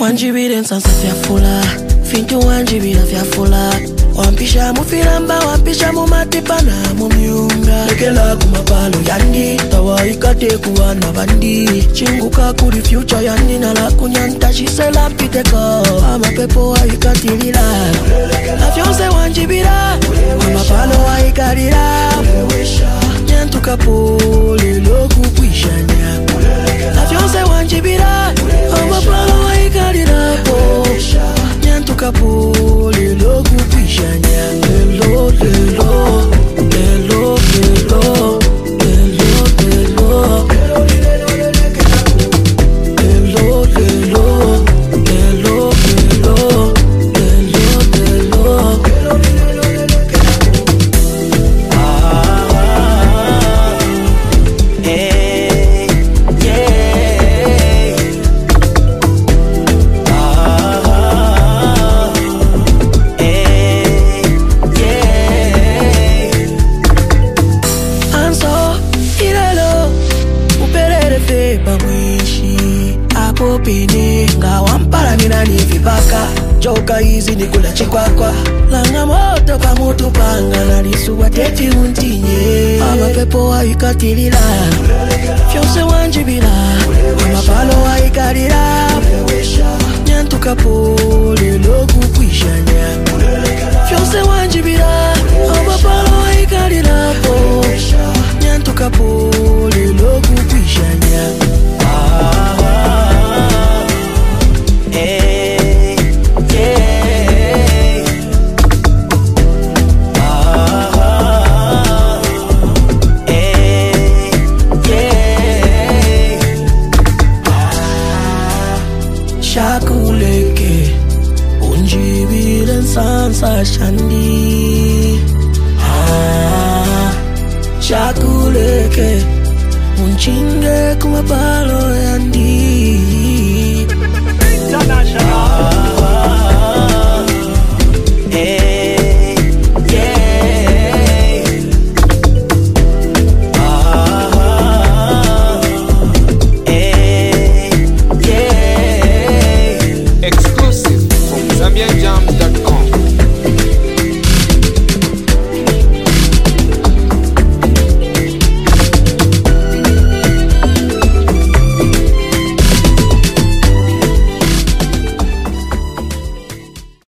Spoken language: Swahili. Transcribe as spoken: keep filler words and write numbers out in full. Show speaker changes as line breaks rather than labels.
Wanjibire nsansa fiafula Fintu wanjibira fiafula Wampisha mufiramba Wampisha mumatipana mumyunga Lekela kumapalo yandi Tawa ikate kuwa na bandi Chinguka kuri future yandi Nala kunyanta shisela mpiteko Ama pepo wa ikatilila Afyonse wanjibira Wamapalo wa ikarira Nyantu kapole Loku kuishanya Afyonse wanjibira Wamapalo wa ikarira Nyantu kapole Loku kuishanya Lelo, lelo Lelo, lelo Lelo, lelo Lelo, lelo Lelo, lelo Lelo, lelo Ah, hey, yeah Ah, hey, yeah Anso, irelo Uperere fepa mwishi Apo pini Nga wampara nina nifipaka Joka hizi ni kula chikwakwa Langa moto pa mutu panga Na risuwa teti untinye Ama pepo wa ikatilila Fyonse wanjibila Ama palo wa ikarira Nyantu kapole Loku kuishanya Fyonse wanjibila Ama palo wa ikarira Nyantu kapole Loku kuishanya Ah, hey, yeah Ah, hey, yeah Shakuleke Unjibile nsansa shandi Ah, Shakuleke Unchinge kumapalo yandi